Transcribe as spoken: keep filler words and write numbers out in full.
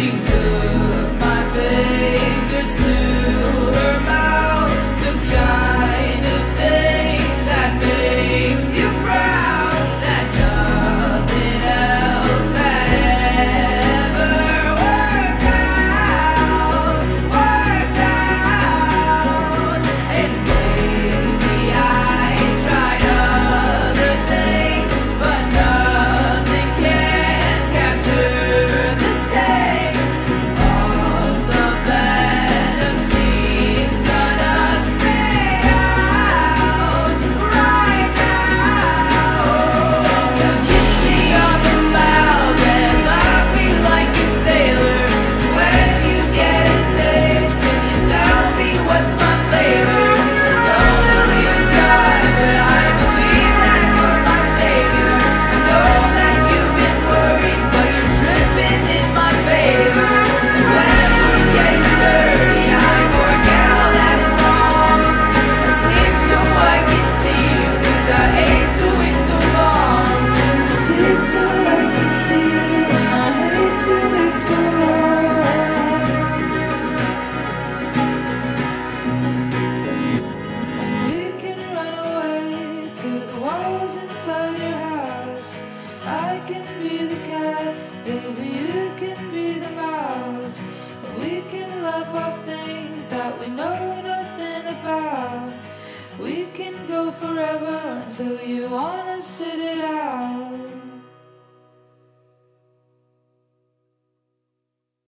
She took my fingers to her mouth, the kind of thing that makes you proud, that nothing else had ever worked out, worked out. And maybe I tried other things, but nothing can capture the sting of the venom she's gonna spit out right now. Kiss me on the mouth and love me like a sailor. When you get a taste, can you tell me what's my flavor? Don't believe in God, but I believe that you're my savior. I know that you've been worried, but you're tripping in my favor. When we're getting dirty, I forget all that is wrong. I sleep so I can see you, 'cause I hate to wait so long. I sleep so I can see you, and I hate to wait so long. We can run away to the walls inside your house. I can be the cat, baby, you can be the mouse. We can laugh off things that we know nothing about. We can go forever until you wanna sit it out.